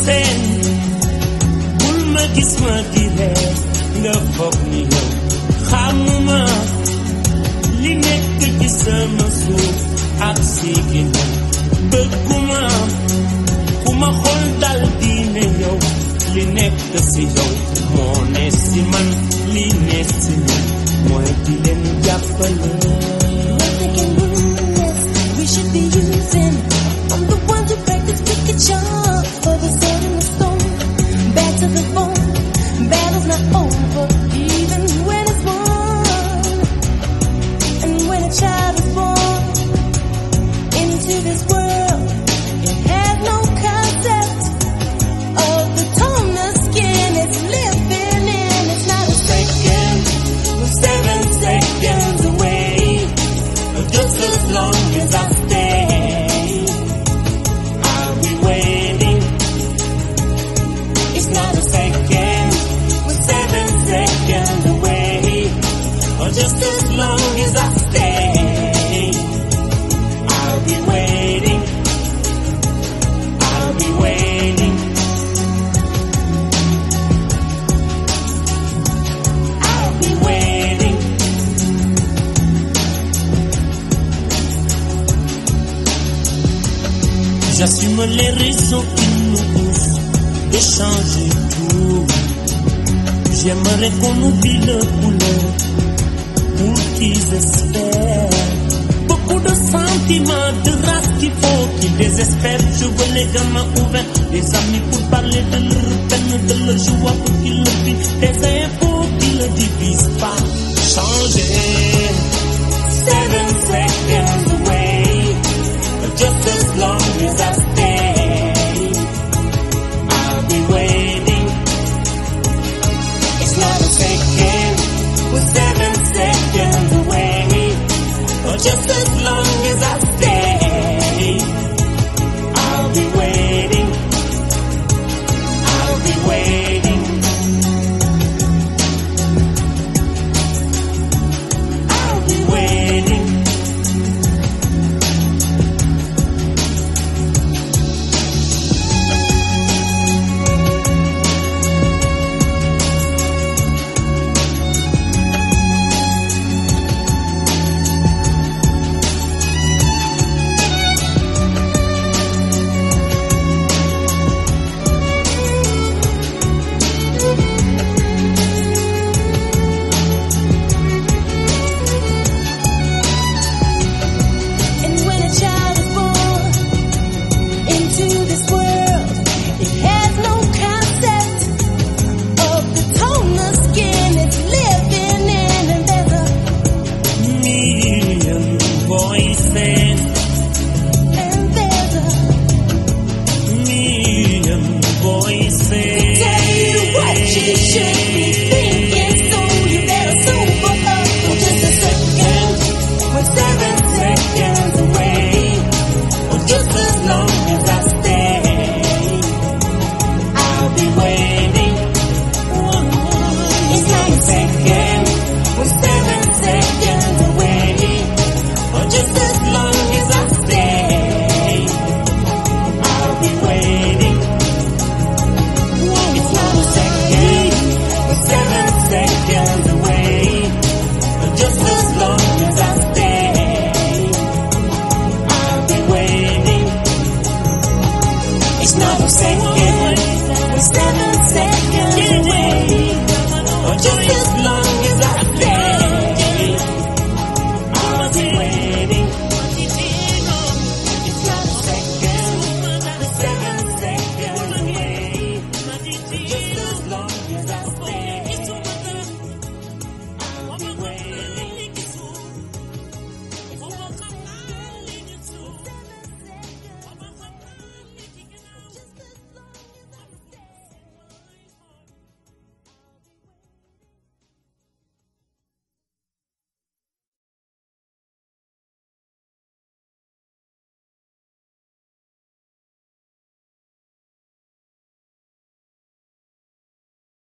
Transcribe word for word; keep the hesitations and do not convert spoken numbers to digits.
seen bul ma gis ma di ree nga foog ni yow xamuma li nekk ci sama suuf ak si ginnaaw bëgguma ku ma xool dal di ne yow li nekk si yow moo ne si man li ne si ñun mooy di leen jàppale. We should be using. I'm the one who practice wicked charm for the sword and the stone. Back to the bone. Battle's not over, even when it's won. And when a child is born into this world, it has no concept of the tone the skin it's living in. It's not a second, we're seven seconds away. Just as long as I stay, I'll be waiting. It's not a second, we're seven seconds away. Or just as long as I stay, I'll be waiting. I'll be waiting. I'll be waiting. J'assume les raisons qui nous poussent de changer tout. J'aimerais qu'on oublie le couleur pour qu'ils espèrent. Beaucoup de sentiments, de race qu'il faut qu'ils désespèrent. Je veux les gamins ouverts, des amis pour parler de leur peine, de leur joie pour qu'ils le vivent, des infos qui ne divisent pas. Changer. Seven seconds away. Just as long as I